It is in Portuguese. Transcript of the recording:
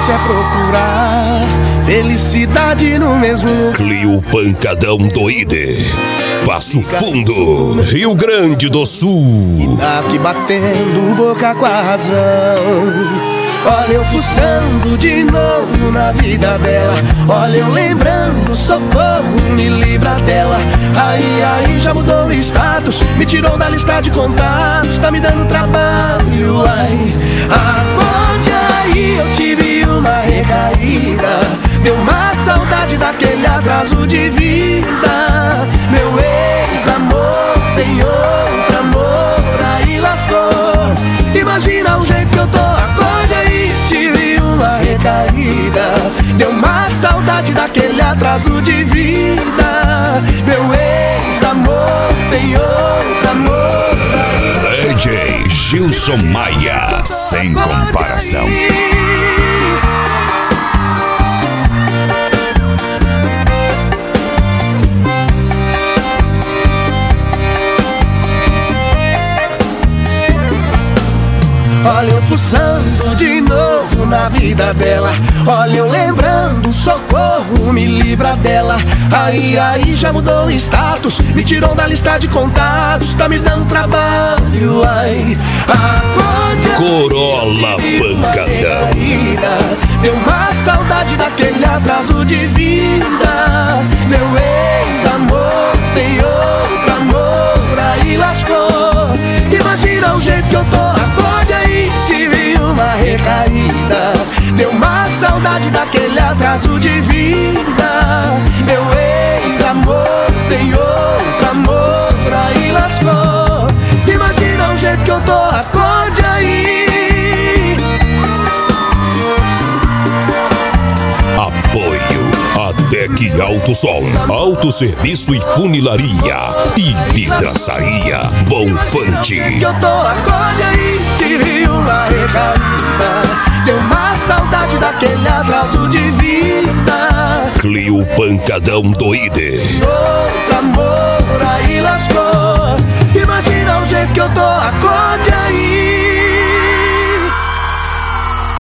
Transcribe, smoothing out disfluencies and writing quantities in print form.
difícil é procurar felicidade no mesmo lugar. Clio Pancadão Doide, Passo Fundo, Rio Grande do Sul. Tá aqui batendo boca com a razão. Olha eu fuçando de novo na vida dela. Olha eu lembrando, socorro, me livra dela. Aí, já mudou o status, me tirou da lista de contatos. Tá me dando trabalho, ai. Acorde aí, eu tive uma recaída. Deu uma saudade daquele atraso de vida. Meu ex-amor tem outro amor, aí lascou. Imagina o jeito que eu tô, acorde aí, tive uma recaída. Deu uma saudade daquele atraso de vida. Meu ex-amor tem outro amor. DJ Gilson Maia, sem comparação. Olha eu fuçando de novo na vida dela. Olha eu lembrando, socorro, me livra dela. Aí, já mudou o status, me tirou da lista de contatos. Tá me dando trabalho, ai. Acorde, Corolla Pancadão. deu uma saudade daquele atraso de vida. Meu ex-amor tem outro amor, aí lascou. Imagina o jeito que eu tô, acorde aí, tive uma recaída. Deu uma saudade daquele atraso de vida. Meu ex-amor tem outro amor, aí lascou. Imagina o jeito que eu tô, acorde aí. Apoio Atec Autosol, autosserviço e funilaria e vidraçaria Bonfante. Que eu tô, acorde aí, tive uma recaída. Deu uma saudade daquele atraso de vida. Clio Pancadão Doide. Outro amor, aí lascou. Imagina o jeito que eu tô, acorde aí.